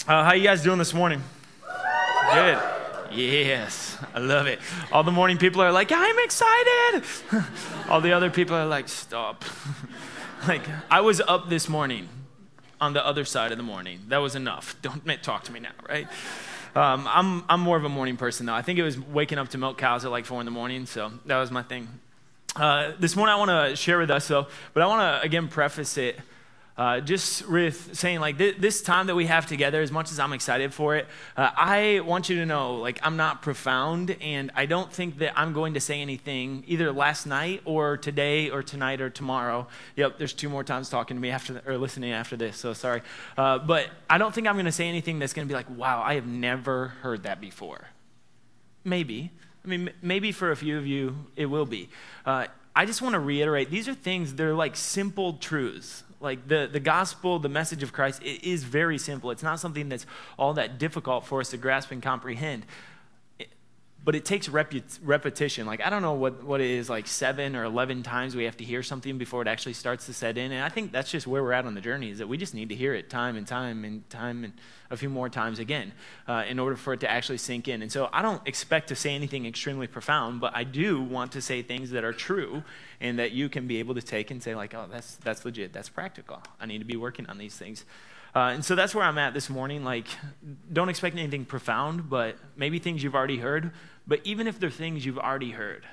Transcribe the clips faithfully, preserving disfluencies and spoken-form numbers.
Uh, how you guys doing this morning? Good. Yes, I love it. All the morning people are like, I'm excited. All the other people are like, stop. Like, I was up this morning on the other side of the morning. That was enough. Don't talk to me now, right? Um, I'm I'm more of a morning person, though. I think it was waking up to milk cows at like four in the morning, so that was my thing. Uh, this morning I want to share with us, though, but I want to, again, preface it Uh, just with saying, like, th- this time that we have together, as much as I'm excited for it, uh, I want you to know, like, I'm not profound, and I don't think that I'm going to say anything either last night or today or tonight or tomorrow. Yep, there's two more times talking to me after, the, or listening after this, so sorry. Uh, but I don't think I'm going to say anything that's going to be like, wow, I have never heard that before. Maybe. I mean, m- maybe for a few of you, it will be. Uh, I just want to reiterate, these are things, they're like simple truths. Like the, the gospel, the message of Christ, it is very simple. It's not something that's all that difficult for us to grasp and comprehend. It, but it takes repu- repetition. Like, I don't know what, what it is, like seven or eleven times we have to hear something before it actually starts to set in. And I think that's just where we're at on the journey, is that we just need to hear it time and time and time and a few more times again uh, in order for it to actually sink in. And so I don't expect to say anything extremely profound, but I do want to say things that are true and that you can be able to take and say, like, oh, that's that's legit, that's practical. I need to be working on these things. Uh, and so that's where I'm at this morning. Like, don't expect anything profound, but maybe things you've already heard. But even if they're things you've already heard,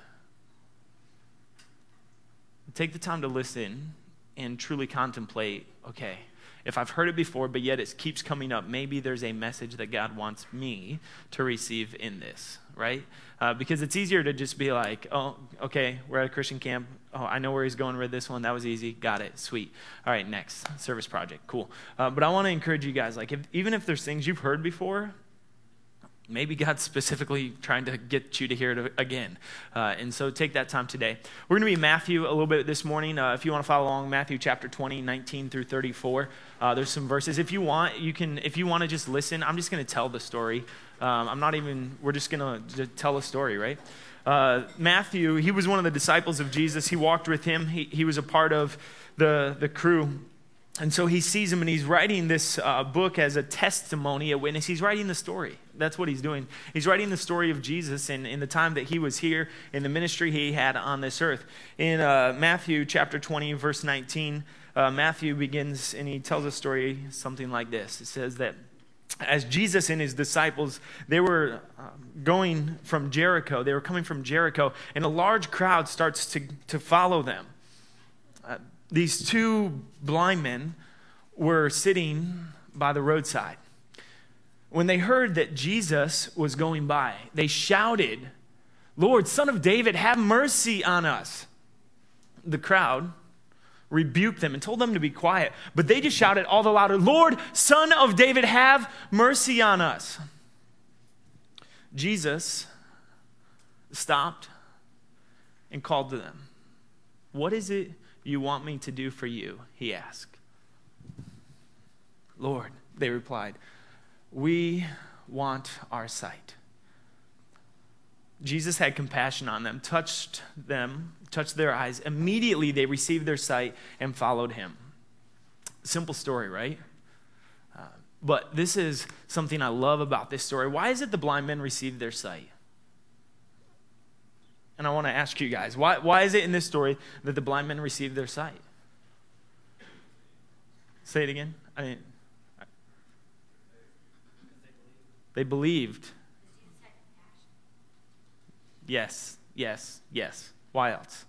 take the time to listen and truly contemplate, okay, if I've heard it before, but yet it keeps coming up, maybe there's a message that God wants me to receive in this, right? Uh, because it's easier to just be like, oh, okay, we're at a Christian camp. Oh, I know where he's going with this one. That was easy. Got it. Sweet. All right, next. Service project. Cool. Uh, but I want to encourage you guys, like, if, even if there's things you've heard before, maybe God's specifically trying to get you to hear it again. Uh, and so take that time today. We're going to be in Matthew a little bit this morning. Uh, if you want to follow along, Matthew chapter twenty, nineteen through thirty-four. Uh, there's some verses. If you want, you can, if you want to just listen, I'm just going to tell the story. Um, I'm not even, we're just going to tell a story, right? Uh, Matthew, he was one of the disciples of Jesus. He walked with him. He, he was a part of the, the crew. And so he sees him, and he's writing this uh, book as a testimony, a witness. He's writing the story. That's what he's doing. He's writing the story of Jesus in, in the time that he was here, in the ministry he had on this earth. In uh, Matthew chapter twenty, verse nineteen, uh, Matthew begins, and he tells a story something like this. It says that as Jesus and his disciples, they were um, going from Jericho. They were coming from Jericho, and a large crowd starts to, to follow them. Uh, These two blind men were sitting by the roadside. When they heard that Jesus was going by, they shouted, "Lord, Son of David, have mercy on us." The crowd rebuked them and told them to be quiet, but they just shouted all the louder, "Lord, Son of David, have mercy on us." Jesus stopped and called to them. "What is it you want me to do for you?" he asked. "Lord," they replied, "we want our sight." Jesus had compassion on them, touched them, touched their eyes. Immediately they received their sight and followed him. Simple story, right? Uh, but this is something I love about this story. Why is it the blind men received their sight? And I want to ask you guys, why, why is it in this story that the blind men received their sight? Say it again. I mean, they believed. Yes, yes, yes. Why else?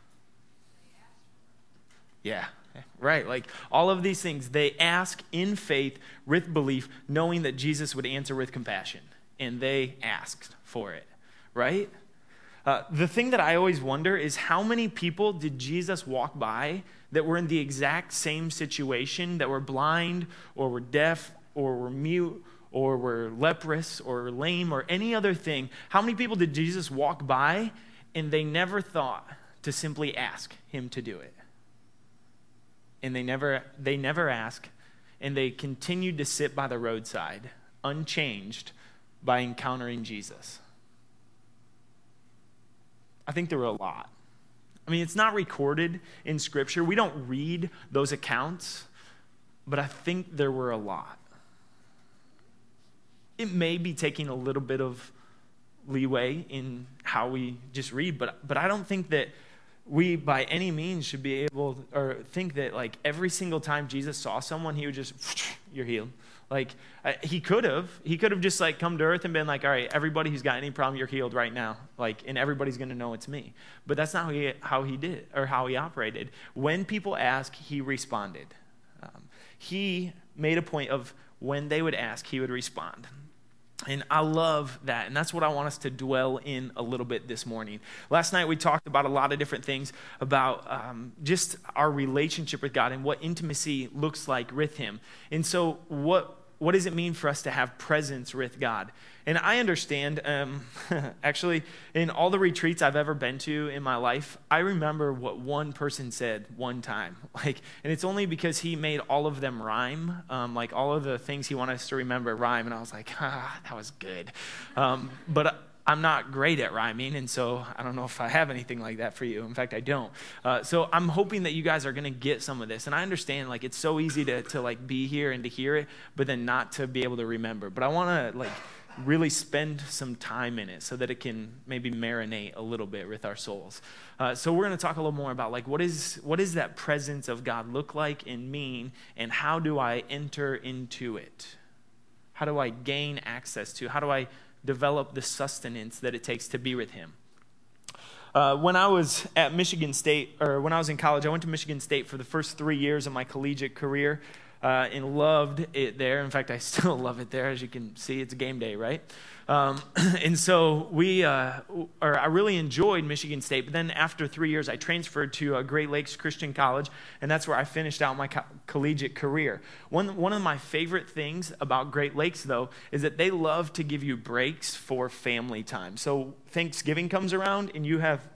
Yeah, right. Like all of these things, they ask in faith with belief, knowing that Jesus would answer with compassion. And they asked for it, right? Uh, the thing that I always wonder is how many people did Jesus walk by that were in the exact same situation, that were blind or were deaf or were mute or were leprous or lame or any other thing? How many people did Jesus walk by and they never thought to simply ask him to do it? And they never, they never asked, and they continued to sit by the roadside unchanged by encountering Jesus. I think there were a lot. I mean, it's not recorded in Scripture. We don't read those accounts, but I think there were a lot. it may be taking a little bit of leeway in how we just read, but but I don't think that we by any means should be able or think that like every single time Jesus saw someone, he would just, you're healed. Like uh, he could have, he could have just like come to earth and been like, all right, everybody who's got any problem, you're healed right now. Like, and everybody's going to know it's me. But that's not how he, how he did or how he operated. When people ask, he responded. Um, he made a point of when they would ask, he would respond. And I love that, and that's what I want us to dwell in a little bit this morning. Last night we talked about a lot of different things about um, just our relationship with God and what intimacy looks like with him. And so what what does it mean for us to have presence with God? And I understand, um, actually, in all the retreats I've ever been to in my life, I remember what one person said one time. Like, and it's only because he made all of them rhyme, um, like all of the things he wanted us to remember rhyme. And I was like, ah, that was good. Um, but I'm not great at rhyming, and so I don't know if I have anything like that for you. In fact, I don't. Uh, so I'm hoping that you guys are going to get some of this. And I understand, like, it's so easy to to like be here and to hear it, but then not to be able to remember. But I want to like really spend some time in it so that it can maybe marinate a little bit with our souls. Uh, so we're going to talk a little more about like what is what does that presence of God look like and mean, and how do I enter into it? How do I gain access to? How do I develop the sustenance that it takes to be with him? Uh, when I was at Michigan State, or when I was in college, I went to Michigan State for the first three years of my collegiate career uh, and loved it there. In fact, I still love it there. As you can see, it's game day, right? Um, and so we, uh, or I really enjoyed Michigan State, but then after three years, I transferred to uh, Great Lakes Christian College, and that's where I finished out my co- collegiate career. One, one of my favorite things about Great Lakes, though, is that they love to give you breaks for family time. So Thanksgiving comes around, and you have,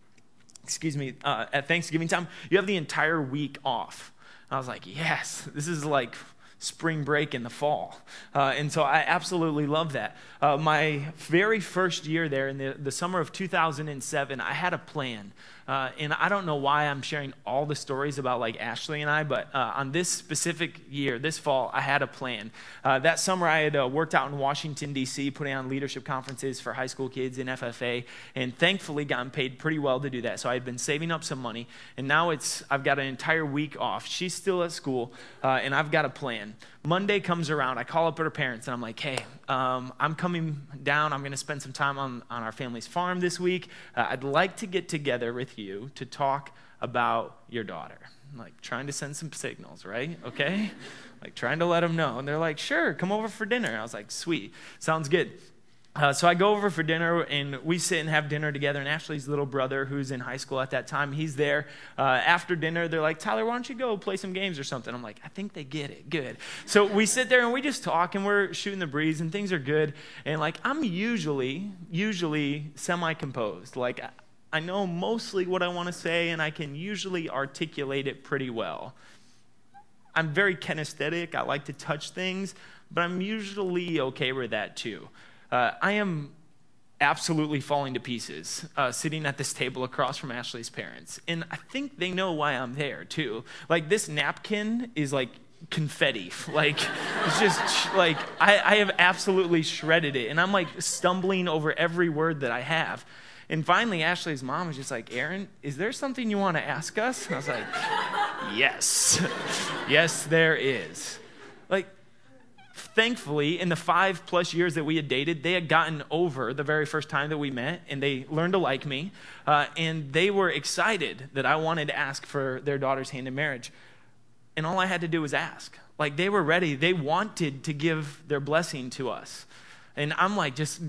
excuse me, uh, at Thanksgiving time, you have the entire week off. I was like, yes, this is like spring break in the fall. Uh, and so I absolutely love that. Uh, my very first year there in the, the summer of two thousand seven, I had a plan. Uh, and I don't know why I'm sharing all the stories about like Ashley and I, but uh, on this specific year, this fall, I had a plan. Uh, that summer, I had uh, worked out in Washington, D C, putting on leadership conferences for high school kids in F F A, and thankfully gotten paid pretty well to do that. So I had been saving up some money, and now it's I've got an entire week off. She's still at school, uh, and I've got a plan. Monday comes around, I call up her parents, and I'm like, hey, um, I'm coming down. I'm going to spend some time on, on our family's farm this week. Uh, I'd like to get together with you to talk about your daughter. I'm like trying to send some signals, right? Okay? Like trying to let them know. And they're like, sure, come over for dinner. I was like, sweet, sounds good. Uh, so I go over for dinner, and we sit and have dinner together, and Ashley's little brother, who's in high school at that time, he's there. Uh, after dinner, they're like, Tyler, why don't you go play some games or something? I'm like, I think they get it. Good. So we sit there, and we just talk, and we're shooting the breeze, and things are good. And, like, I'm usually, usually semi-composed. Like, I know mostly what I want to say, and I can usually articulate it pretty well. I'm very kinesthetic. I like to touch things, but I'm usually okay with that, too. Uh, I am absolutely falling to pieces uh, sitting at this table across from Ashley's parents. And I think they know why I'm there, too. Like, this napkin is like confetti. Like, it's just like, I, I have absolutely shredded it. And I'm like stumbling over every word that I have. And finally, Ashley's mom was just like, Aaron, is there something you want to ask us? And I was like, yes. Yes, there is. Like, thankfully, in the five plus years that we had dated, they had gotten over the very first time that we met, and they learned to like me, uh, and they were excited that I wanted to ask for their daughter's hand in marriage. And all I had to do was ask. Like, they were ready. They wanted to give their blessing to us. And I'm like, just,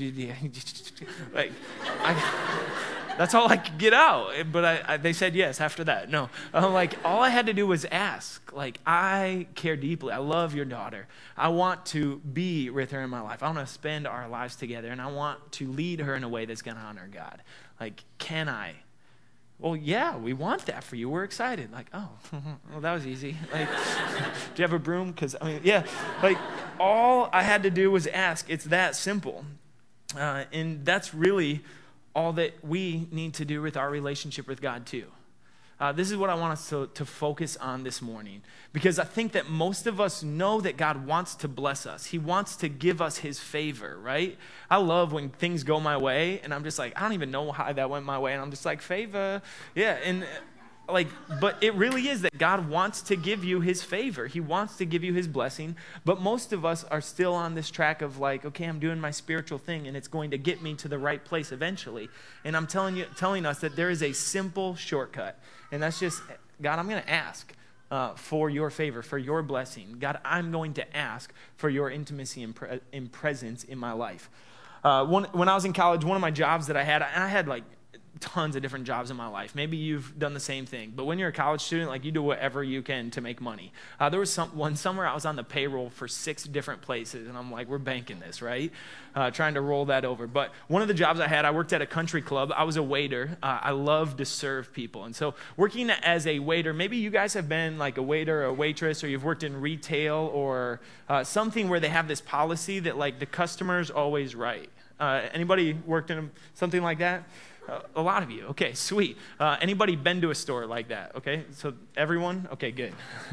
like, I... That's all I could get out. But I, I, they said yes after that. No. I'm like, all I had to do was ask. Like, I care deeply. I love your daughter. I want to be with her in my life. I want to spend our lives together, and I want to lead her in a way that's going to honor God. Like, can I? Well, yeah, we want that for you. We're excited. Like, oh, well, that was easy. Like, do you have a broom? Because, I mean, yeah. Like, all I had to do was ask. It's that simple. Uh, and that's really all that we need to do with our relationship with God too. Uh, this is what I want us to, to focus on this morning, because I think that most of us know that God wants to bless us. He wants to give us his favor, right? I love when things go my way, and I'm just like, I don't even know how that went my way, and I'm just like, favor. Yeah, and like, but it really is that God wants to give you his favor. He wants to give you his blessing, but most of us are still on this track of like, okay, I'm doing my spiritual thing, and it's going to get me to the right place eventually. And I'm telling you, telling us that there is a simple shortcut. And that's just, God, I'm going to ask uh, for your favor, for your blessing. God, I'm going to ask for your intimacy and, pre- and presence in my life. Uh, one, when I was in college, one of my jobs that I had, I had like tons of different jobs in my life. Maybe you've done the same thing. But when you're a college student, like you do whatever you can to make money. Uh, there was some, one summer I was on the payroll for six different places. And I'm like, we're banking this, right? Uh, trying to roll that over. But one of the jobs I had, I worked at a country club. I was a waiter. Uh, I love to serve people. And so working as a waiter, maybe you guys have been like a waiter or a waitress, or you've worked in retail or uh, something where they have this policy that like the customer's always right. Uh, anybody worked in something like that? Uh, a lot of you. Okay, sweet. Uh, anybody been to a store like that? Okay, so everyone? Okay, good.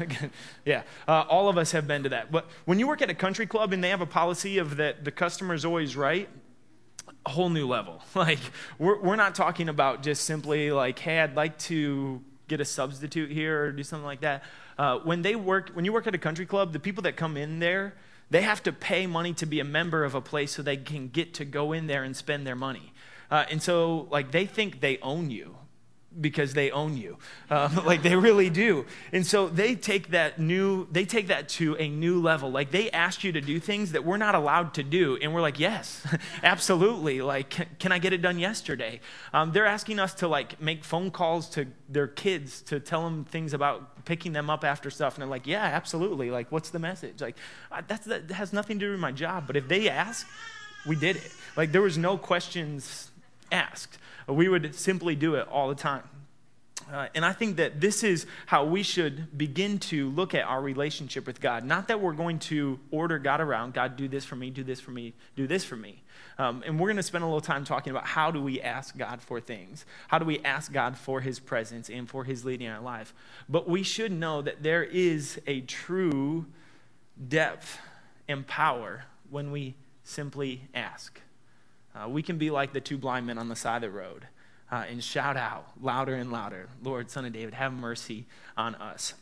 Yeah, uh, all of us have been to that. But when you work at a country club and they have a policy of that the customer's always right, a whole new level. Like, we're we're not talking about just simply like, hey, I'd like to get a substitute here or do something like that. Uh, when they work, when you work at a country club, the people that come in there, they have to pay money to be a member of a place so they can get to go in there and spend their money. Uh, and so, like, they think they own you because they own you. Uh, like, they really do. And so they take that new, they take that to a new level. Like, they ask you to do things that we're not allowed to do. And we're like, yes, absolutely. Like, can, can I get it done yesterday? Um, they're asking us to, like, make phone calls to their kids to tell them things about picking them up after stuff. And they're like, yeah, absolutely. Like, what's the message? Like, that's, that has nothing to do with my job. But if they ask, we did it. Like, there was no questions asked. We would simply do it all the time. Uh, and I think that this is how we should begin to look at our relationship with God. Not that we're going to order God around. God, do this for me, do this for me, do this for me. Um, and we're going to spend a little time talking about how do we ask God for things? How do we ask God for his presence and for his leading in our life? But we should know that there is a true depth and power when we simply ask. Uh, we can be like the two blind men on the side of the road uh, and shout out louder and louder, Lord, Son of David, have mercy on us.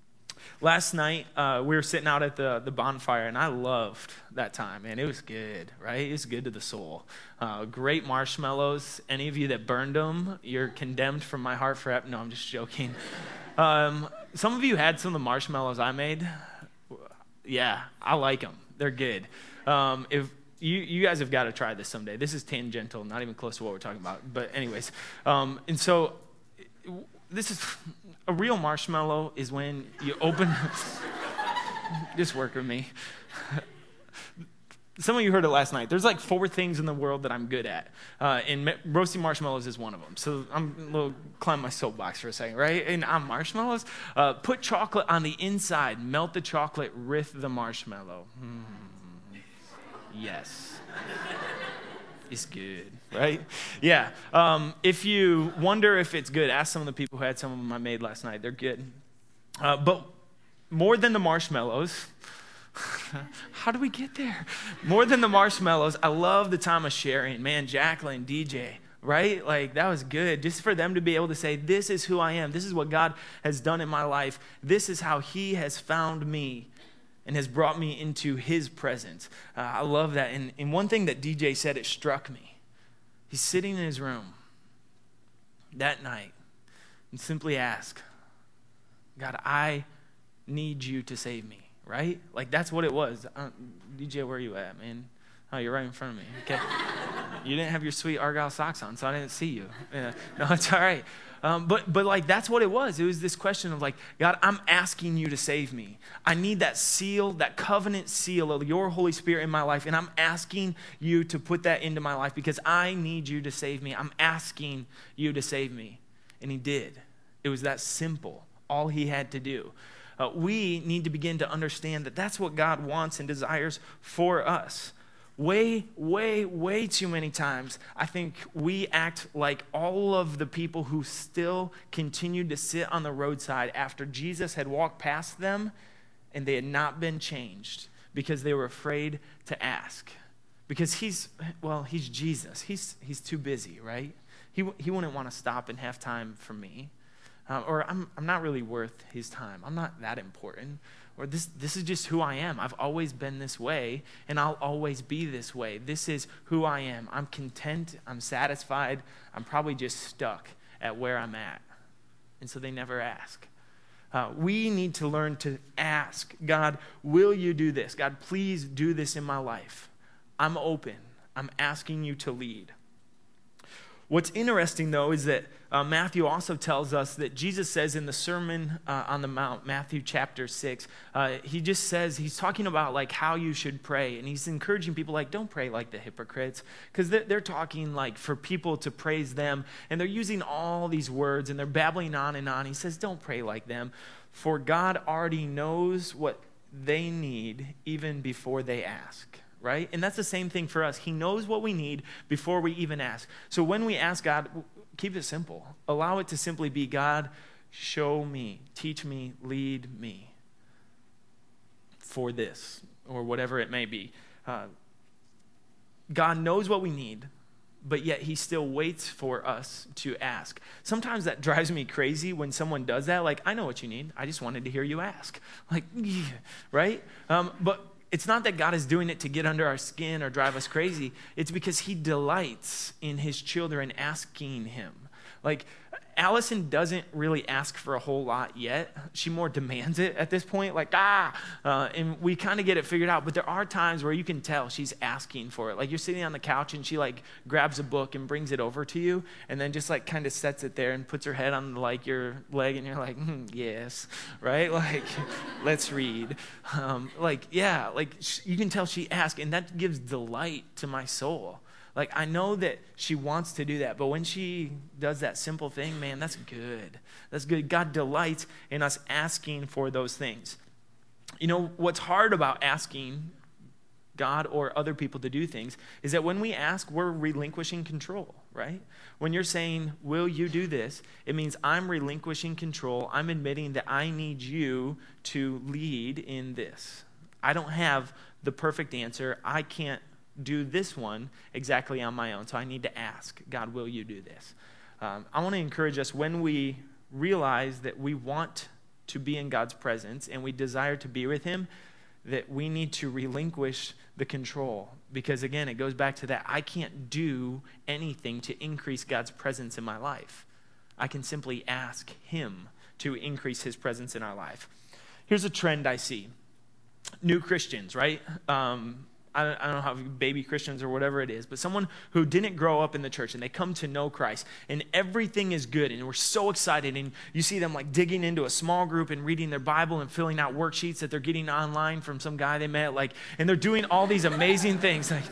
Last night, uh, we were sitting out at the, the bonfire, and I loved that time, man. It was good, right? It was good to the soul. Uh, great marshmallows. Any of you that burned them, you're condemned from my heart forever. No, I'm just joking. Um, some of you had some of the marshmallows I made. Yeah, I like them. They're good. Um, if You you guys have got to try this someday. This is tangential, not even close to what we're talking about. But anyways, um, and so this is a real marshmallow is when you open. Just work with me. Some of you heard it last night. There's like four things in the world that I'm good at, uh, and roasting marshmallows is one of them. So I'm a little climb my soapbox for a second, right? And on marshmallows, uh, put chocolate on the inside, melt the chocolate with the marshmallow. Mm. Yes. It's good, right? Yeah. Um, if you wonder if it's good, ask some of the people who had some of them I made last night. They're good. Uh, but more than the marshmallows, how do we get there? More than the marshmallows, I love the time of sharing. Man, Jacqueline, D J, right? Like, that was good. Just for them to be able to say, this is who I am. This is what God has done in my life. This is how he has found me and has brought me into his presence. Uh, I love that. And, and one thing that D J said, it struck me. He's sitting in his room that night and simply asked, God, I need you to save me, right? Like, that's what it was. Uh, D J, where are you at, man? Oh, you're right in front of me. Okay. You didn't have your sweet Argyle socks on, so I didn't see you. Yeah. No, it's all right. Um, but, but like, that's what it was. It was this question of like, God, I'm asking you to save me. I need that seal, that covenant seal of your Holy Spirit in my life. And I'm asking you to put that into my life because I need you to save me. I'm asking you to save me. And he did. It was that simple. All he had to do. Uh, we need to begin to understand that that's what God wants and desires for us. way, way, way too many times, I think we act like all of the people who still continued to sit on the roadside after Jesus had walked past them and they had not been changed because they were afraid to ask. Because he's, well, he's Jesus. He's, he's too busy, right? He, he wouldn't want to stop and have time for me. Uh, or I'm, I'm not really worth his time. I'm not that important. Or this, this is just who I am. I've always been this way, and I'll always be this way. This is who I am. I'm content. I'm satisfied. I'm probably just stuck at where I'm at. And so they never ask. Uh, we need to learn to ask, God, will you do this? God, please do this in my life. I'm open. I'm asking you to lead. What's interesting, though, is that uh, Matthew also tells us that Jesus says in the Sermon uh, on the Mount, Matthew chapter six, uh, he just says, he's talking about like how you should pray. And he's encouraging people like, don't pray like the hypocrites. Because they're, they're talking like for people to praise them. And they're using all these words and they're babbling on and on. He says, don't pray like them. For God already knows what they need even before they ask. Right? And that's the same thing for us. He knows what we need before we even ask. So when we ask God, keep it simple. Allow it to simply be, God, show me, teach me, lead me for this, or whatever it may be. Uh, God knows what we need, but yet he still waits for us to ask. Sometimes that drives me crazy when someone does that. Like, I know what you need. I just wanted to hear you ask. Like, yeah, right? Um, but it's not that God is doing it to get under our skin or drive us crazy. It's because he delights in his children asking him. Like, Allison doesn't really ask for a whole lot yet. She more demands it at this point, like, ah, uh, and we kind of get it figured out. But there are times where you can tell she's asking for it. Like, you're sitting on the couch and she like grabs a book and brings it over to you and then just like kind of sets it there and puts her head on like your leg and you're like, mm, yes, right? Like, let's read. Um, like, yeah, like sh- you can tell she asks, and that gives delight to my soul. Like, I know that she wants to do that, but when she does that simple thing, man, that's good. That's good. God delights in us asking for those things. You know, what's hard about asking God or other people to do things is that when we ask, we're relinquishing control, right? When you're saying, will you do this? It means I'm relinquishing control. I'm admitting that I need you to lead in this. I don't have the perfect answer. I can't do this one exactly on my own. So I need to ask, God, will you do this? Um, I want to encourage us when we realize that we want to be in God's presence and we desire to be with him, that we need to relinquish the control. Because again, it goes back to that. I can't do anything to increase God's presence in my life. I can simply ask him to increase his presence in our life. Here's a trend I see. New Christians, right? Um, I don't know how baby Christians or whatever it is, but someone who didn't grow up in the church and they come to know Christ and everything is good and we're so excited, and you see them like digging into a small group and reading their Bible and filling out worksheets that they're getting online from some guy they met, like, and they're doing all these amazing things. Like,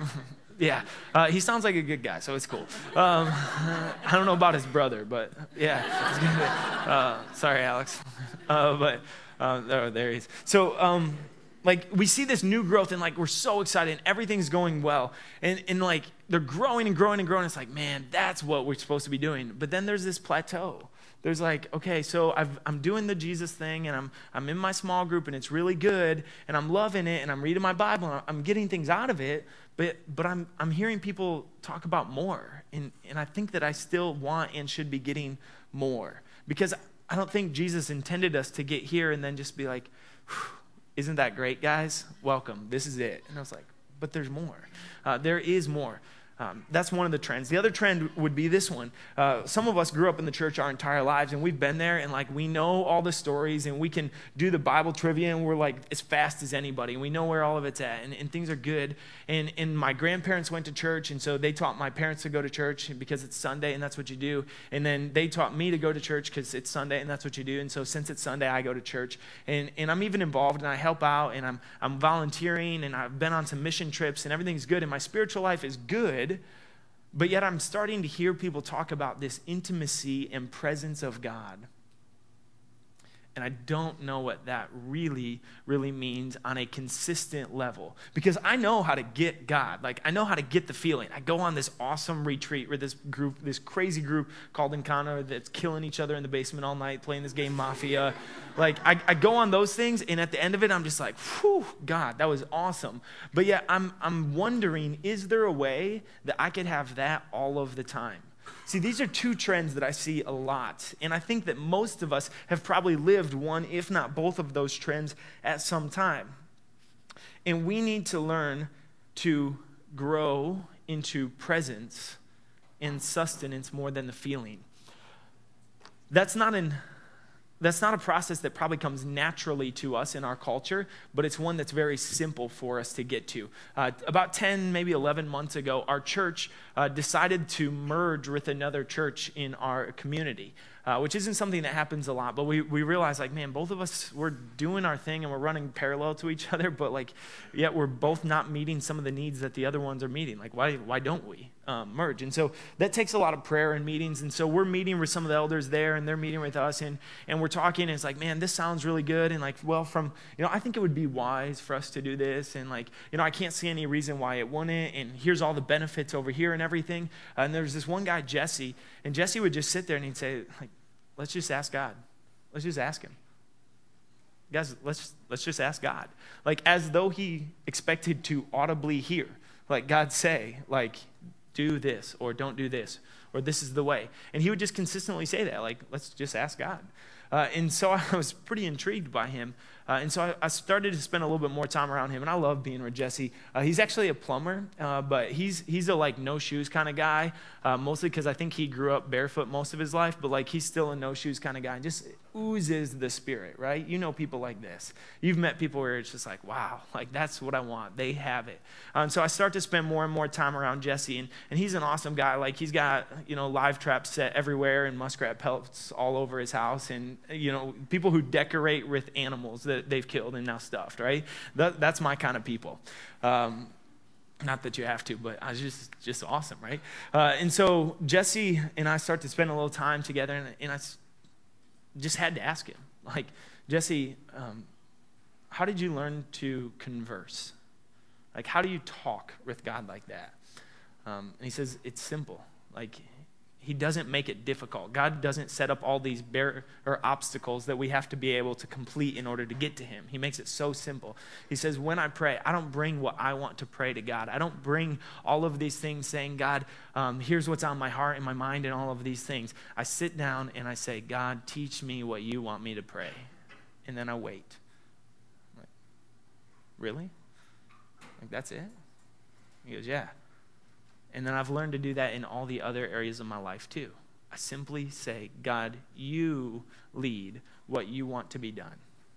yeah, uh, he sounds like a good guy, so it's cool. Um, I don't know about his brother, but yeah, it's good. Uh, sorry, Alex, uh, but uh, oh, there he is. So. Um, Like, we see this new growth and, like, we're so excited and everything's going well. And, and, like, they're growing and growing and growing. It's like, man, that's what we're supposed to be doing. But then there's this plateau. There's like, okay, so I've, I'm doing the Jesus thing and I'm I'm in my small group and it's really good and I'm loving it and I'm reading my Bible and I'm getting things out of it. But but I'm I'm hearing people talk about more. And, and I think that I still want and should be getting more. Because I don't think Jesus intended us to get here and then just be like, whew, isn't that great, guys? Welcome. This is it. And I was like, but there's more. Uh, there is more. Um, that's one of the trends. The other trend would be this one. Uh, some of us grew up in the church our entire lives, and we've been there, and like we know all the stories, and we can do the Bible trivia, and we're like as fast as anybody, and we know where all of it's at, and, and things are good. And, and my grandparents went to church, and so they taught my parents to go to church because it's Sunday, and that's what you do. And then they taught me to go to church because it's Sunday, and that's what you do. And so since it's Sunday, I go to church, and, and I'm even involved, and I help out, and I'm I'm volunteering, and I've been on some mission trips, and everything's good, and my spiritual life is good. But yet I'm starting to hear people talk about this intimacy and presence of God. And I don't know what that really, really means on a consistent level. Because I know how to get God. Like, I know how to get the feeling. I go on this awesome retreat with this group, this crazy group called Encounter that's killing each other in the basement all night, playing this game Mafia. Like, I, I go on those things, and at the end of it, I'm just like, whew, God, that was awesome. But yet, I'm, I'm wondering, is there a way that I could have that all of the time? See, these are two trends that I see a lot, and I think that most of us have probably lived one, if not both of those trends at some time. And we need to learn to grow into presence and sustenance more than the feeling. That's not an That's not a process that probably comes naturally to us in our culture, but it's one that's very simple for us to get to. Uh, about ten, maybe eleven months ago, our church uh, decided to merge with another church in our community, uh, which isn't something that happens a lot, but we, we realized, like, man, both of us, we're doing our thing and we're running parallel to each other, but, like, yet we're both not meeting some of the needs that the other ones are meeting. Like, why, why don't we um, merge? And so that takes a lot of prayer and meetings, and so we're meeting with some of the elders there, and they're meeting with us, and, and we're talking, and it's like, man, this sounds really good, and, like, well, from, you know, I think it would be wise for us to do this, and, like, you know, I can't see any reason why it wouldn't, and here's all the benefits over here and everything. Uh, and there's this one guy, Jesse, and Jesse would just sit there and he'd say, like, let's just ask God. Let's just ask him. Guys, let's let's just ask God. Like, as though he expected to audibly hear, like, God say, like, do this, or don't do this, or this is the way. And he would just consistently say that, like, let's just ask God. Uh, and so I was pretty intrigued by him. Uh, and so I, I started to spend a little bit more time around him. And I love being with Jesse. Uh, he's actually a plumber, uh, but he's he's a, like, no shoes kind of guy, uh, mostly because I think he grew up barefoot most of his life, but, like, he's still a no shoes kind of guy. And just oozes the Spirit, right? You know people like this. You've met people where it's just like, wow, like, that's what I want. They have it. Um, so I start to spend more and more time around Jesse, and, and he's an awesome guy. Like, he's got, you know, live traps set everywhere and muskrat pelts all over his house, and, you know, people who decorate with animals that they've killed and now stuffed, right? That, that's my kind of people. Um, not that you have to, but I was just just awesome, right? Uh, and so Jesse and I start to spend a little time together, and, and I just had to ask him, like, Jesse, um, how did you learn to converse? Like, how do you talk with God like that? Um, and he says, it's simple. Like, he doesn't make it difficult. God doesn't set up all these bar- or obstacles that we have to be able to complete in order to get to him. He makes it so simple. He says, when I pray, I don't bring what I want to pray to God. I don't bring all of these things saying, God, um, here's what's on my heart and my mind and all of these things. I sit down and I say, God, teach me what you want me to pray. And then I wait. I'm like, really? Like, that's it? He goes, yeah. And then I've learned to do that in all the other areas of my life too. I simply say, God, you lead what you want to be done.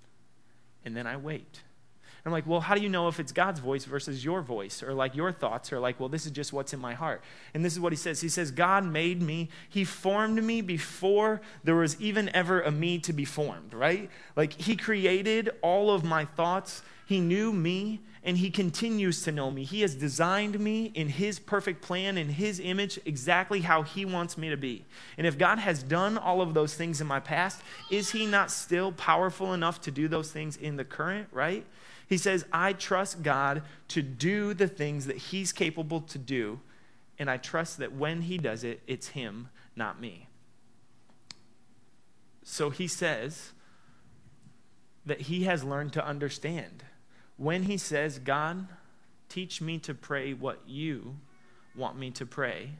And then I wait. And I'm like, well, how do you know if it's God's voice versus your voice, or like your thoughts, or like, well, this is just what's in my heart? And this is what he says. He says, God made me. He formed me before there was even ever a me to be formed, right? Like, he created all of my thoughts. He knew me, and he continues to know me. He has designed me in his perfect plan, in his image, exactly how he wants me to be. And if God has done all of those things in my past, is he not still powerful enough to do those things in the current, right? He says, I trust God to do the things that he's capable to do, and I trust that when he does it, it's him, not me. So he says that he has learned to understand. When he says, God, teach me to pray what you want me to pray,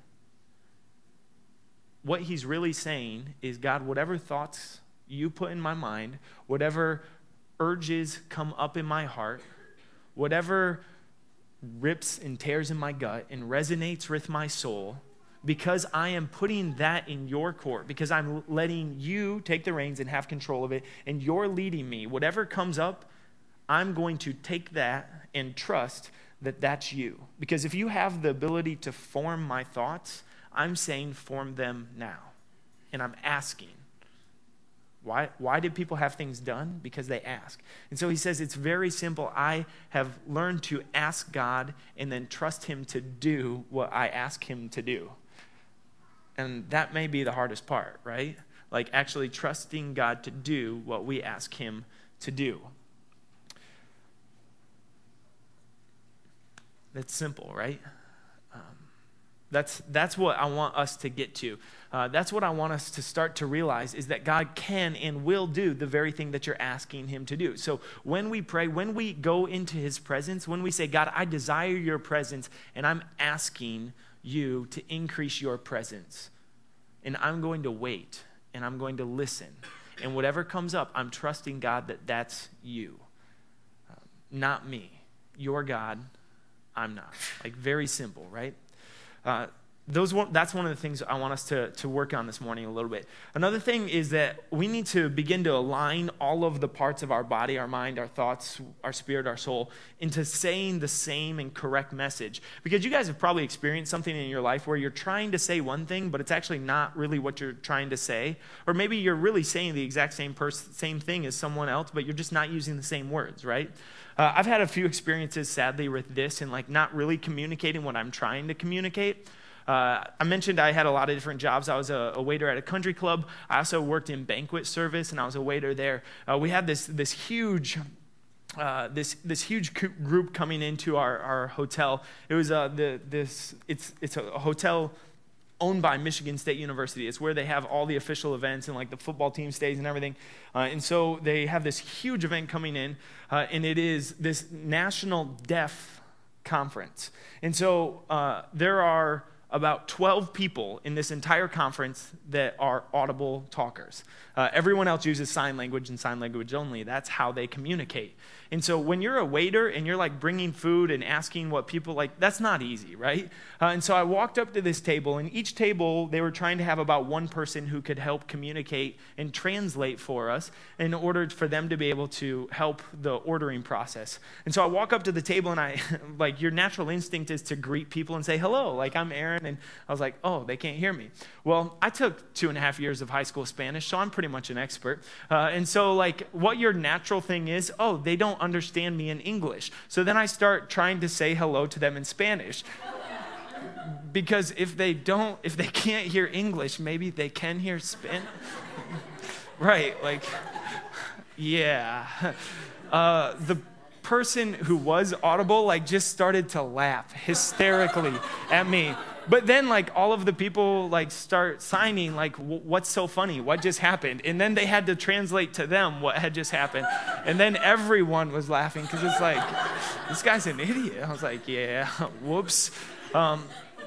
what he's really saying is, God, whatever thoughts you put in my mind, whatever urges come up in my heart, whatever rips and tears in my gut and resonates with my soul, because I am putting that in your court, because I'm letting you take the reins and have control of it, and you're leading me, whatever comes up, I'm going to take that and trust that that's you. Because if you have the ability to form my thoughts, I'm saying form them now. And I'm asking. Why, why did people have things done? Because they ask. And so he says it's very simple. I have learned to ask God and then trust him to do what I ask him to do. And that may be the hardest part, right? like actually trusting God to do what we ask him to do. That's simple, right? Um, that's that's what I want us to get to. Uh, that's what I want us to start to realize, is that God can and will do the very thing that you're asking him to do. So when we pray, when we go into his presence, when we say, God, I desire your presence, and I'm asking you to increase your presence, and I'm going to wait, and I'm going to listen, and whatever comes up, I'm trusting God that that's you, uh, not me. You're God, I'm not. Like, very simple, right? Uh, those one, that's one of the things I want us to, to work on this morning a little bit. Another thing is that we need to begin to align all of the parts of our body, our mind, our thoughts, our spirit, our soul, into saying the same and correct message. Because you guys have probably experienced something in your life where you're trying to say one thing, but it's actually not really what you're trying to say. Or maybe you're really saying the exact same pers- same thing as someone else, but you're just not using the same words, right? Uh, I've had a few experiences, sadly, with this and like not really communicating what I'm trying to communicate. Uh, I mentioned I had a lot of different jobs. I was a, a waiter at a country club. I also worked in banquet service, and I was a waiter there. Uh, we had this this huge uh, this this huge group coming into our, our hotel. It was uh, the this it's it's a hotel owned by Michigan State University. It's where they have all the official events and like the football team stays and everything. Uh, and so they have this huge event coming in, uh, and it is this National Deaf Conference. And so uh, there are about twelve people in this entire conference that are audible talkers. Uh, everyone else uses sign language and sign language only. That's how they communicate. And so when you're a waiter and you're like bringing food and asking what people like, that's not easy, right? Uh, and so I walked up to this table, and each table, they were trying to have about one person who could help communicate and translate for us in order for them to be able to help the ordering process. And so I walk up to the table, and I, like, your natural instinct is to greet people and say, hello, like, I'm Aaron. And I was like, oh, they can't hear me. Well, I took two and a half years of high school Spanish, so I'm pretty much an expert. Uh, and so, like, what your natural thing is, oh, they don't understand me in English. So then I start trying to say hello to them in Spanish. Because if they don't, if they can't hear English, maybe they can hear Spanish. Right, like, yeah. Uh, the person who was audible, like, just started to laugh hysterically at me. But then, like, all of the people, like, start signing, like, what's so funny? What just happened? And then they had to translate to them what had just happened. And then everyone was laughing because it's like, this guy's an idiot. I was like, yeah, whoops. Um,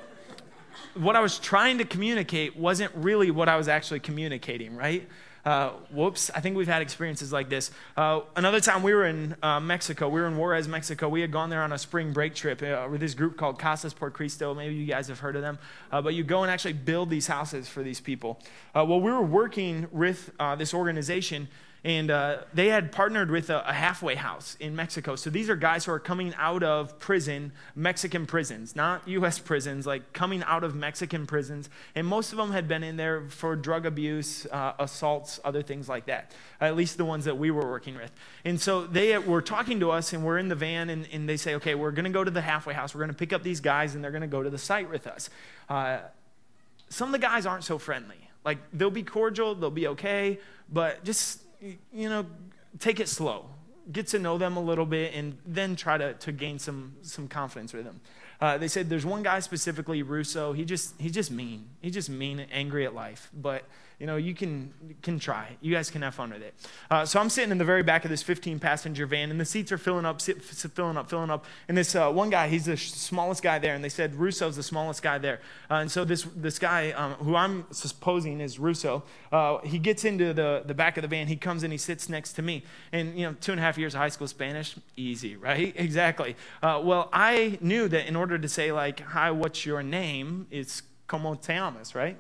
what I was trying to communicate wasn't really what I was actually communicating, right? Uh, whoops, I think we've had experiences like this. Uh, another time we were in uh, Mexico. We were in Juarez, Mexico. We had gone there on a spring break trip uh, with this group called Casas por Cristo. Maybe you guys have heard of them. Uh, but you go and actually build these houses for these people. Uh, well, we were working with uh, this organization, and uh, they had partnered with a, a halfway house in Mexico. So these are guys who are coming out of prison, Mexican prisons, not U S prisons, like coming out of Mexican prisons. And most of them had been in there for drug abuse, uh, assaults, other things like that, at least the ones that we were working with. And so they were talking to us, and we're in the van, and, and they say, okay, we're going to go to the halfway house. We're going to pick up these guys, and they're going to go to the site with us. Uh, some of the guys aren't so friendly. Like, they'll be cordial, they'll be okay, but just, you know, take it slow. Get to know them a little bit, and then try to, to gain some some confidence with them. Uh, they said there's one guy specifically, Russo. He just he's just mean. He's just mean and angry at life. But you know, you can can try. You guys can have fun with it. Uh, so I'm sitting in the very back of this fifteen passenger van, and the seats are filling up, filling up, filling up. And this uh, one guy, he's the smallest guy there, and they said Russo's the smallest guy there. Uh, and so this this guy, um, who I'm supposing is Russo, uh, he gets into the the back of the van. He comes and he sits next to me. And you know, two and a half years of high school Spanish, easy, right? Exactly. Uh, well, I knew that in order to say like, "Hi, what's your name?" it's "Cómo te llamas," right?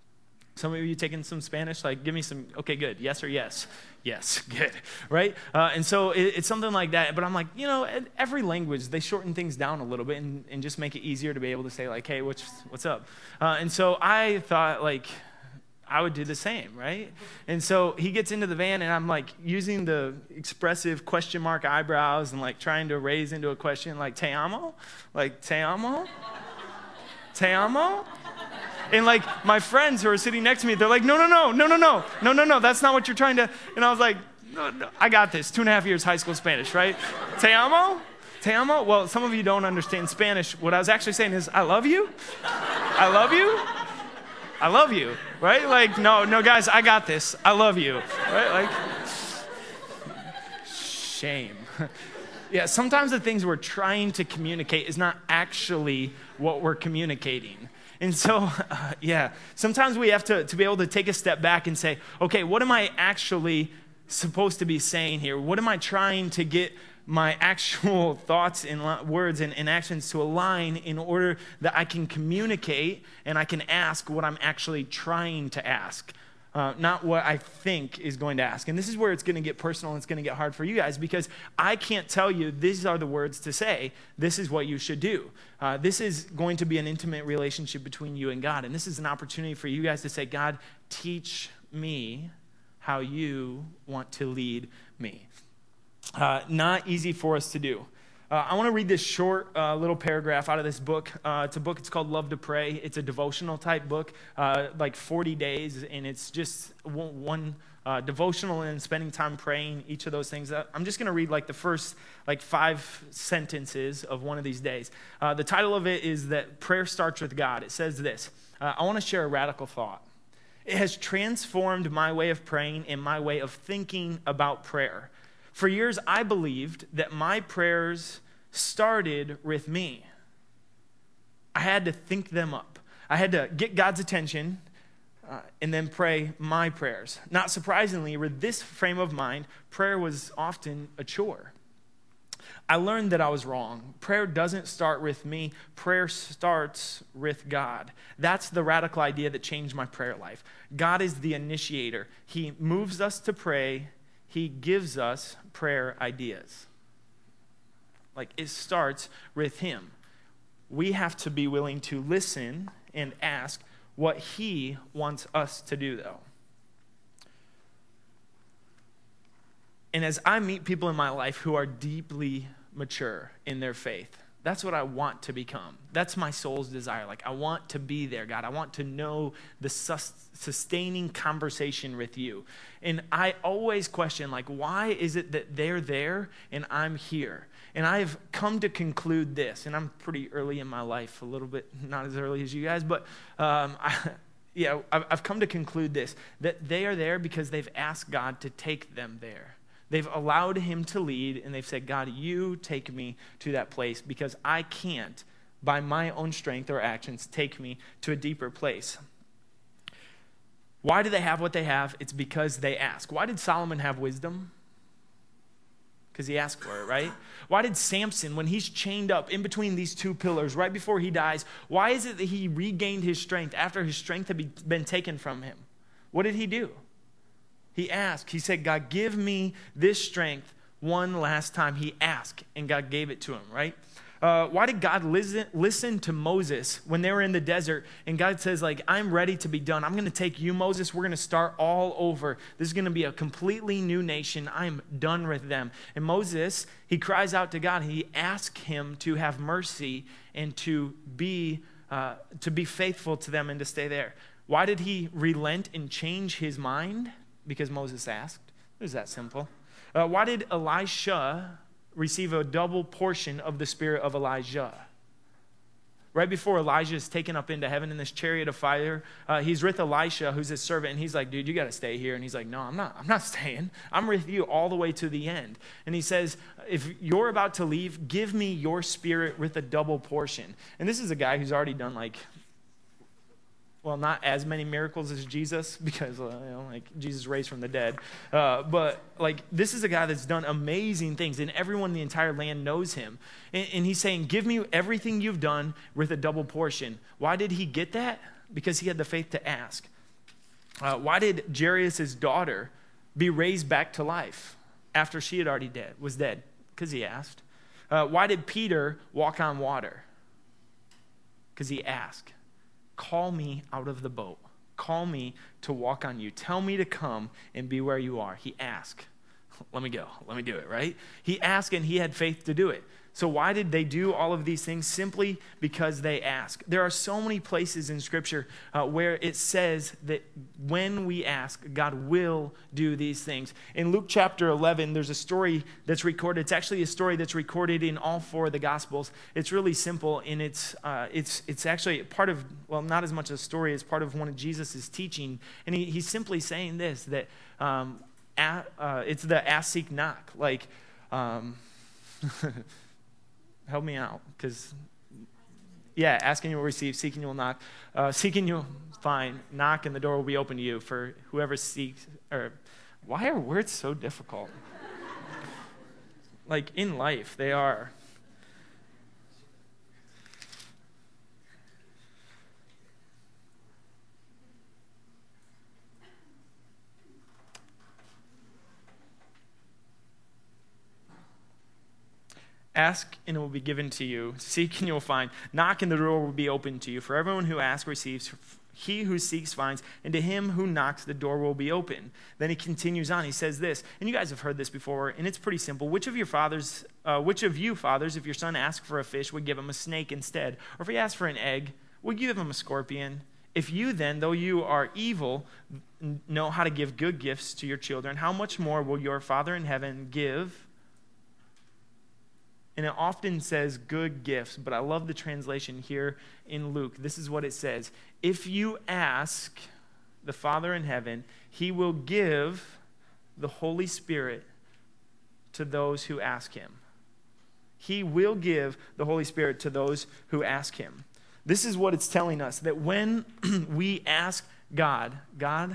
Some of you taking some Spanish, like, give me some, okay, good, yes or yes? Yes, good, right? Uh, and so it, it's something like that, but I'm like, you know, every language, they shorten things down a little bit and, and just make it easier to be able to say, like, hey, what's, what's up? Uh, and so I thought, like, I would do the same, right? And so he gets into the van, and I'm, like, using the expressive question mark eyebrows and, like, trying to raise into a question, like, te amo? Like, te amo? Te amo? And like my friends who are sitting next to me, they're like, no, no, no, no, no, no, no, no, no, that's not what you're trying to. And I was like, no, no, I got this. Two and a half years high school Spanish, right? Te amo? Te amo? Well, some of you don't understand Spanish. What I was actually saying is, I love you. I love you. I love you, right? Like, no, no, guys, I got this. I love you, right? Like, shame. Yeah, sometimes the things we're trying to communicate is not actually what we're communicating. And so, uh, yeah, sometimes we have to, to be able to take a step back and say, okay, what am I actually supposed to be saying here? What am I trying to get my actual thoughts and words and, and actions to align in order that I can communicate and I can ask what I'm actually trying to ask, uh, not what I think is going to ask. And this is where it's going to get personal and it's going to get hard for you guys, because I can't tell you these are the words to say. This is what you should do. Uh, this is going to be an intimate relationship between you and God. And this is an opportunity for you guys to say, God, teach me how you want to lead me. Uh, not easy for us to do. Uh, I want to read this short uh, little paragraph out of this book. Uh, it's a book, it's called Love to Pray. It's a devotional type book, uh, like forty days, and it's just one, one uh, devotional and spending time praying, each of those things. I'm just going to read like the first like five sentences of one of these days. Uh, the title of it is that prayer starts with God. It says this. Uh, I want to share a radical thought. It has transformed my way of praying and my way of thinking about prayer. For years, I believed that my prayers started with me. I had to think them up. I had to get God's attention uh, and then pray my prayers. Not surprisingly, with this frame of mind, prayer was often a chore. I learned that I was wrong. Prayer doesn't start with me. Prayer starts with God. That's the radical idea that changed my prayer life. God is the initiator. He moves us to pray. He gives us prayer ideas. Like, it starts with him. We have to be willing to listen and ask what he wants us to do, though. And as I meet people in my life who are deeply mature in their faith, that's what I want to become. That's my soul's desire. Like, I want to be there, God. I want to know the sus- sustaining conversation with you. And I always question, like, why is it that they're there and I'm here? And I've come to conclude this, and I'm pretty early in my life, a little bit, not as early as you guys, but um, I, yeah, I've come to conclude this, that they are there because they've asked God to take them there. They've allowed him to lead, and they've said, God, you take me to that place because I can't, by my own strength or actions, take me to a deeper place. Why do they have what they have? It's because they ask. Why did Solomon have wisdom? Because he asked for it, right? Why did Samson, when he's chained up in between these two pillars right before he dies, why is it that he regained his strength after his strength had been taken from him? What did he do? He asked. He said, God, give me this strength one last time. He asked, and God gave it to him, right? Uh, why did God listen, listen to Moses when they were in the desert? And God says, like, I'm ready to be done. I'm going to take you, Moses. We're going to start all over. This is going to be a completely new nation. I'm done with them. And Moses, he cries out to God. He asks him to have mercy and to be, uh, to be faithful to them and to stay there. Why did he relent and change his mind? Because Moses asked. It was that simple. Uh, why did Elisha receive a double portion of the spirit of Elijah? Right before Elijah is taken up into heaven in this chariot of fire, uh, he's with Elisha, who's his servant, and he's like, dude, you got to stay here. And he's like, no, I'm not. I'm not staying. I'm with you all the way to the end. And he says, if you're about to leave, give me your spirit with a double portion. And this is a guy who's already done like, well, not as many miracles as Jesus, because uh, you know, like Jesus raised from the dead. Uh, but like this is a guy that's done amazing things, and everyone in the entire land knows him. And, and he's saying, "Give me everything you've done with a double portion." Why did he get that? Because he had the faith to ask. Uh, why did Jairus' daughter be raised back to life after she had already dead was dead? Because he asked. Uh, why did Peter walk on water? Because he asked. Call me out of the boat. Call me to walk on you. Tell me to come and be where you are. He asked. Let me go. Let me do it, right? He asked and he had faith to do it. So why did they do all of these things? Simply because they ask. There are so many places in Scripture uh, where it says that when we ask, God will do these things. In Luke chapter eleven, there's a story that's recorded. It's actually a story that's recorded in all four of the Gospels. It's really simple, and it's uh, it's it's actually part of, well, not as much a story as part of one of Jesus' teaching. And he, he's simply saying this, that um, a, uh, it's the ask, seek, knock. Like, um, help me out, because, yeah, asking you will receive, seeking you will knock. Uh, seeking you will find, knock, and the door will be open to you for whoever seeks. Or, why are words so difficult? Like, in life, they are. Ask, and it will be given to you. Seek, and you will find. Knock, and the door will be open to you. For everyone who asks receives. He who seeks finds. And to him who knocks, the door will be open. Then he continues on. He says this, and you guys have heard this before, and it's pretty simple. Which of your fathers, uh, which of you fathers, if your son asks for a fish, would give him a snake instead? Or if he asks for an egg, would you give him a scorpion? If you then, though you are evil, know how to give good gifts to your children, how much more will your Father in heaven give? And it often says good gifts, but I love the translation here in Luke. This is what it says. If you ask the Father in heaven, he will give the Holy Spirit to those who ask him. He will give the Holy Spirit to those who ask him. This is what it's telling us, that when we ask God, God,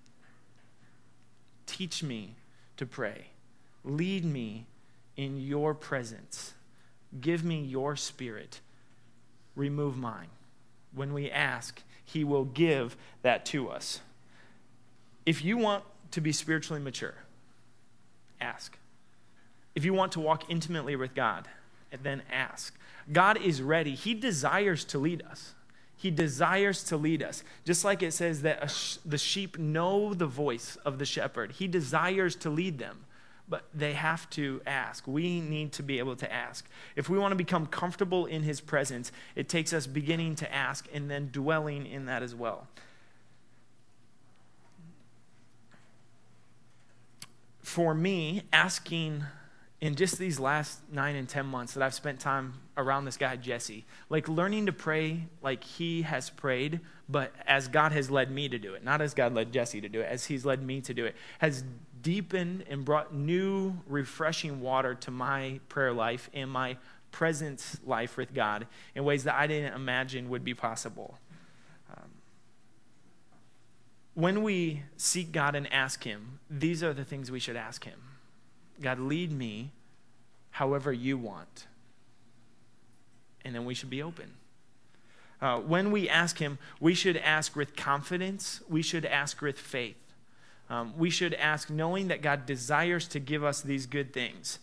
teach me to pray. Lead me in your presence. Give me your Spirit. Remove mine. When we ask, he will give that to us. If you want to be spiritually mature, ask. If you want to walk intimately with God, then ask. God is ready. He desires to lead us. He desires to lead us. Just like it says that a sh- the sheep know the voice of the shepherd. He desires to lead them. But they have to ask. We need to be able to ask. If we want to become comfortable in his presence, it takes us beginning to ask and then dwelling in that as well. For me, asking in just these last nine and ten months that I've spent time around this guy, Jesse, like learning to pray like he has prayed, but as God has led me to do it, not as God led Jesse to do it, as he's led me to do it, has deepened and brought new, refreshing water to my prayer life and my presence life with God in ways that I didn't imagine would be possible. Um, when we seek God and ask him, these are the things we should ask him. God, lead me however you want. And then we should be open. Uh, when we ask him, we should ask with confidence. We should ask with faith. Um, we should ask knowing that God desires to give us these good things.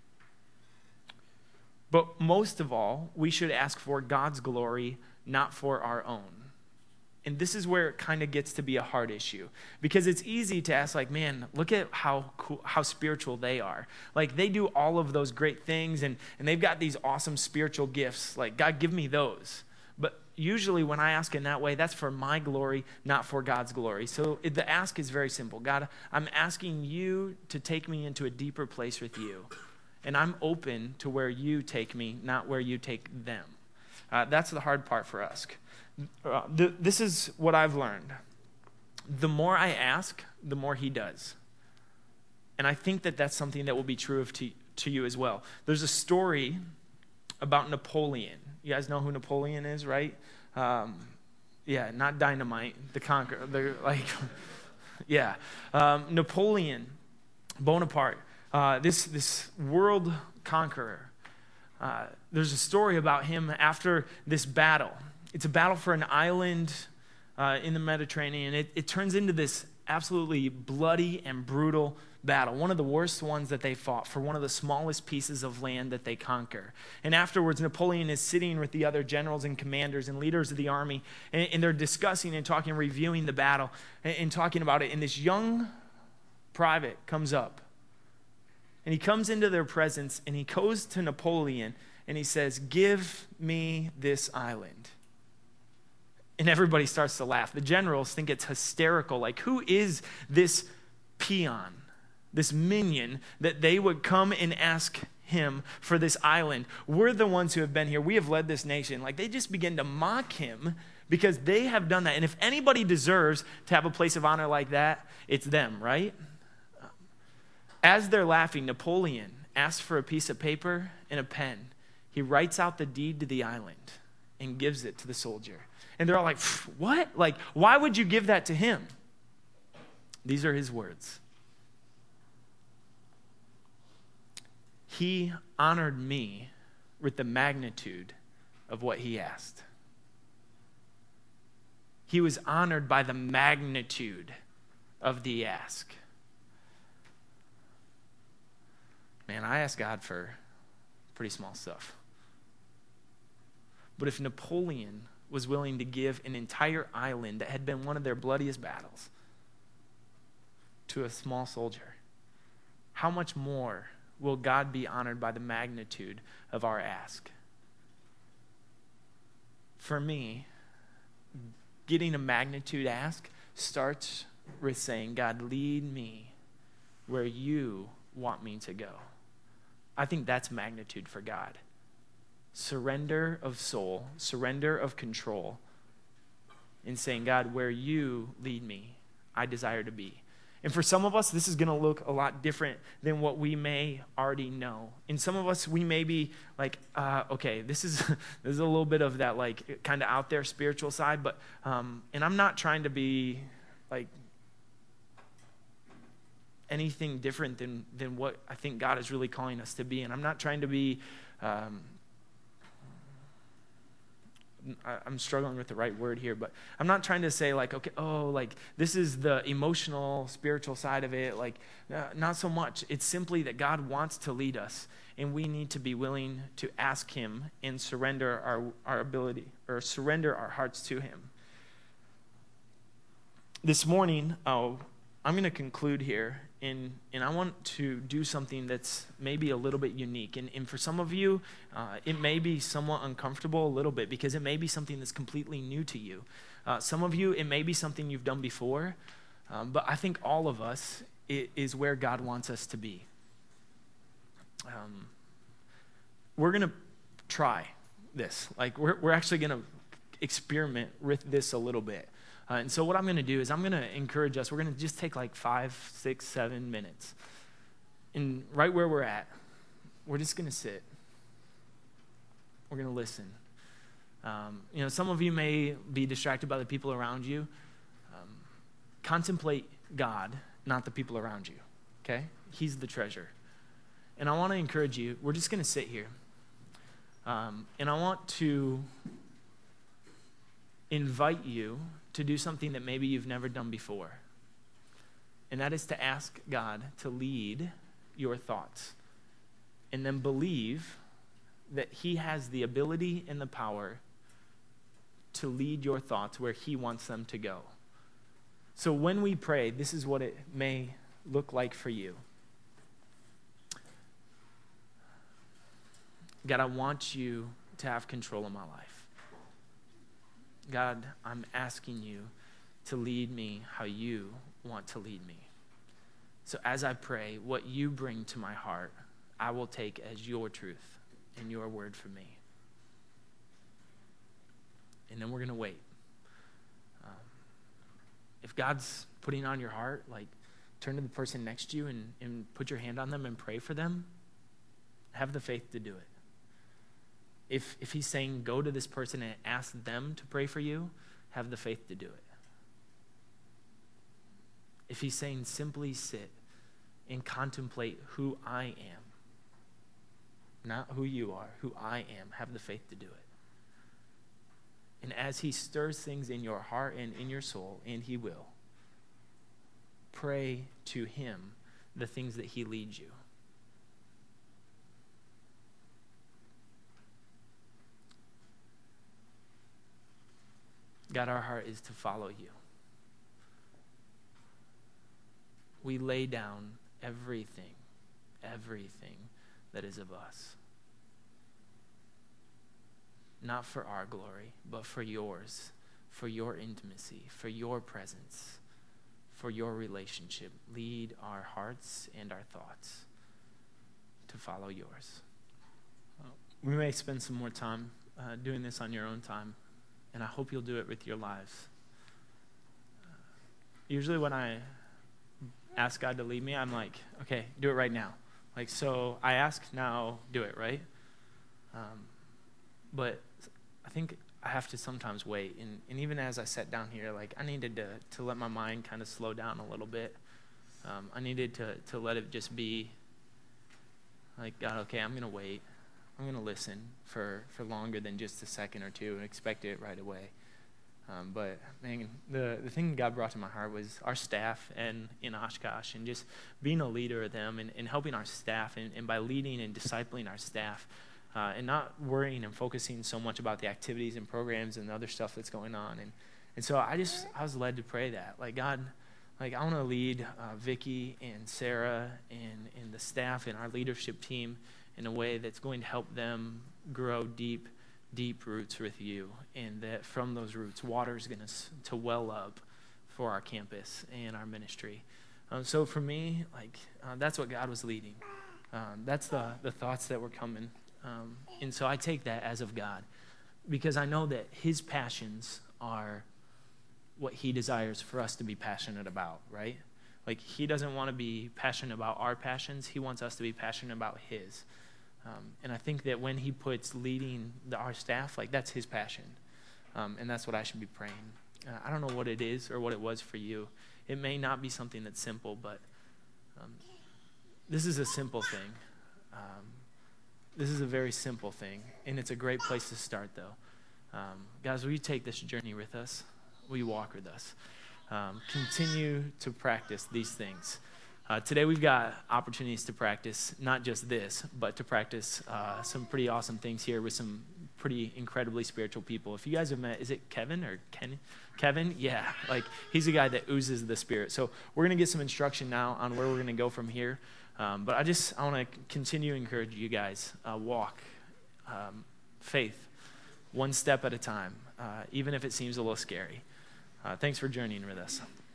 But most of all, we should ask for God's glory, not for our own. And this is where it kind of gets to be a hard issue. Because it's easy to ask, like, man, look at how cool, how spiritual they are. Like, they do all of those great things, and, and they've got these awesome spiritual gifts. Like, God, give me those. But usually when I ask in that way, that's for my glory, not for God's glory. So it, the ask is very simple. God, I'm asking you to take me into a deeper place with you. And I'm open to where you take me, not where you take them. Uh, that's the hard part for us. Uh, th- this is what I've learned. The more I ask, the more he does. And I think that that's something that will be true of to, to you as well. There's a story about Napoleon. You guys know who Napoleon is, right? Um, yeah, not Dynamite, the conqueror. The, like, yeah. Um, Napoleon Bonaparte, uh, this, this world conqueror. Uh, there's a story about him after this battle. It's a battle for an island uh, in the Mediterranean. It, it turns into this absolutely bloody and brutal battle, one of the worst ones that they fought for one of the smallest pieces of land that they conquer. And afterwards, Napoleon is sitting with the other generals and commanders and leaders of the army, and, and they're discussing and talking, reviewing the battle, and, and talking about it. And this young private comes up, And he comes into their presence and he goes to Napoleon and he says, give me this island. And everybody starts to laugh. The generals think it's hysterical. Like, who is this peon, this minion, that they would come and ask him for this island? We're the ones who have been here. We have led this nation. Like, they just begin to mock him because they have done that. And if anybody deserves to have a place of honor like that, it's them, right? As they're laughing, Napoleon asks for a piece of paper and a pen. He writes out the deed to the island and gives it to the soldier. And they're all like, what? Like, why would you give that to him? These are his words. He honored me with the magnitude of what he asked. He was honored by the magnitude of the ask. Man, I ask God for pretty small stuff. But if Napoleon was willing to give an entire island that had been one of their bloodiest battles to a small soldier, how much more will God be honored by the magnitude of our ask? For me, getting a magnitude ask starts with saying, God, lead me where you want me to go. I think that's magnitude for God. Surrender of soul, surrender of control, in saying, God, where you lead me, I desire to be. And for some of us, this is going to look a lot different than what we may already know. In some of us, we may be like, uh, okay, this is this is a little bit of that like kind of out there spiritual side, but um, and I'm not trying to be like anything different than than what I think God is really calling us to be. And I'm not trying to be, um, I, I'm struggling with the right word here, but I'm not trying to say like, okay, oh, like this is the emotional, spiritual side of it. Like, uh, not so much. It's simply that God wants to lead us, and we need to be willing to ask him and surrender our, our ability, or surrender our hearts to him. This morning, oh, I'm going to conclude here, and, and I want to do something that's maybe a little bit unique. And, and for some of you, uh, it may be somewhat uncomfortable a little bit because it may be something that's completely new to you. Uh, some of you, it may be something you've done before, um, but I think all of us, it is where God wants us to be. Um, we're going to try this. Like, we're, we're actually going to experiment with this a little bit. Uh, and so what I'm going to do is I'm going to encourage us. We're going to just take like five, six, seven minutes. And right where we're at, we're just going to sit. We're going to listen. Um, you know, some of you may be distracted by the people around you. Um, contemplate God, not the people around you. Okay? He's the treasure. And I want to encourage you. We're just going to sit here. Um, and I want to invite you to do something that maybe you've never done before. And that is to ask God to lead your thoughts. And then believe that he has the ability and the power to lead your thoughts where he wants them to go. So when we pray, this is what it may look like for you. God, I want you to have control of my life. God, I'm asking you to lead me how you want to lead me. So as I pray, what you bring to my heart, I will take as your truth and your word for me. And then we're going to wait. Um, if God's putting on your heart, like turn to the person next to you and, and put your hand on them and pray for them, have the faith to do it. If if he's saying go to this person and ask them to pray for you, have the faith to do it. If he's saying simply sit and contemplate who I am, not who you are, who I am, have the faith to do it. And as he stirs things in your heart and in your soul, and he will, pray to him the things that he leads you. God, our heart is to follow you. We lay down everything, everything that is of us. Not for our glory, but for yours, for your intimacy, for your presence, for your relationship. Lead our hearts and our thoughts to follow yours. We may spend some more time uh, doing this on your own time, and I hope you'll do it with your lives. Uh, usually when I ask God to lead me, I'm like, okay, do it right now. Like, so I ask now, do it, right? Um, but I think I have to sometimes wait. And, and even as I sat down here, like, I needed to, to let my mind kind of slow down a little bit. Um, I needed to, to let it just be like, God, okay, I'm going to wait. I'm going to listen for, for longer than just a second or two and expect it right away. Um, but, man, the, the thing God brought to my heart was our staff and in Oshkosh and just being a leader of them and, and helping our staff. And, and by leading and discipling our staff uh, and not worrying and focusing so much about the activities and programs and the other stuff that's going on. And, and so I just, I was led to pray that. Like, God, like I want to lead uh, Vicky and Sarah and, and the staff and our leadership team in a way that's going to help them grow deep, deep roots with you, and that from those roots, water is going to to well up for our campus and our ministry. Um, so for me, like uh, that's what God was leading. Um, that's the the thoughts that were coming, um, and so I take that as of God, because I know that His passions are what He desires for us to be passionate about, right? Like He doesn't want to be passionate about our passions. He wants us to be passionate about His. Um, and I think that when He puts leading the, our staff, like that's His passion. Um, and that's what I should be praying. Uh, I don't know what it is or what it was for you. It may not be something that's simple, but um, this is a simple thing. Um, this is a very simple thing. And it's a great place to start, though. Um, guys, will you take this journey with us? Will you walk with us? Um, continue to practice these things. Uh, today we've got opportunities to practice not just this, but to practice uh, some pretty awesome things here with some pretty incredibly spiritual people. If you guys have met, is it Kevin or Ken? Kevin? Yeah, like he's a guy that oozes the Spirit. So we're going to get some instruction now on where we're going to go from here. Um, but I just, I want to continue to encourage you guys, uh, walk um, faith one step at a time, uh, even if it seems a little scary. Uh, thanks for journeying with us.